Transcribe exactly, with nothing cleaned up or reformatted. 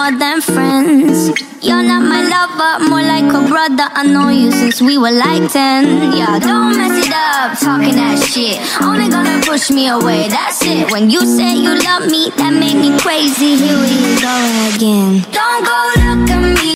more than friends. You're not my lover, more like a brother. I know you since we were like ten. Yeah, don't mess it up, talking that shit. Only gonna push me away, that's it. When you say you love me, that made me crazy. Here we go again. Don't go look at me.